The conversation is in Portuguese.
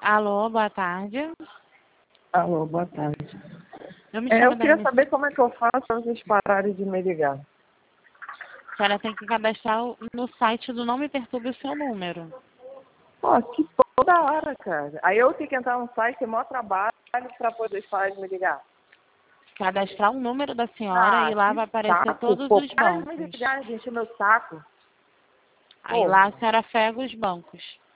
Alô, boa tarde. Alô, boa tarde. Eu me Eu chamo queria Dani. saber como é que eu faço para vocês pararem de me ligar. A senhora tem que cadastrar no site do Não Me Perturbe o seu número. Pô, que toda hora, cara. Aí eu tenho que entrar no site, tem maior trabalho para poder parar de me ligar. Cadastrar o número da senhora e lá Que vai aparecer saco. todos Pô, os para de me bancos. ligar, gente, meu saco. Aí Pô, lá a senhora pega os bancos.